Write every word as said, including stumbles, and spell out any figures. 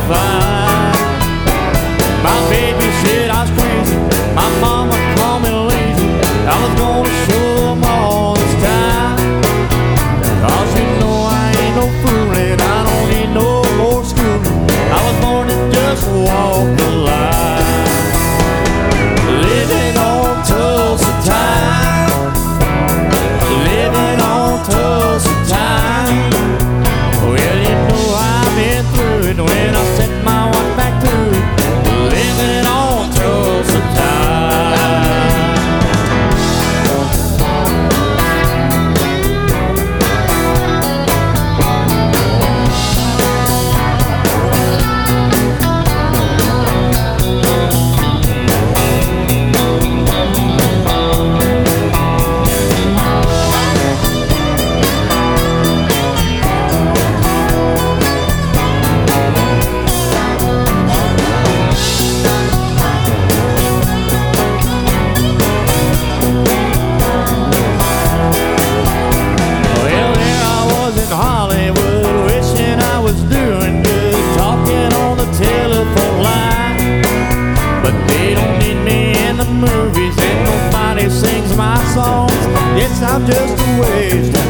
fine. My baby said I was crazy, my mama called me lazy. I was gonna show them all this time. Cause you know I ain't no fooling, I don't need no more schooling. I was born to just walk the line. Living on Tulsa time, living on Tulsa time. Well, you know I've been through it when I set my wife back through it. Living on Tulsa time. Movies and nobody sings my songs. Yes, I'm just a waste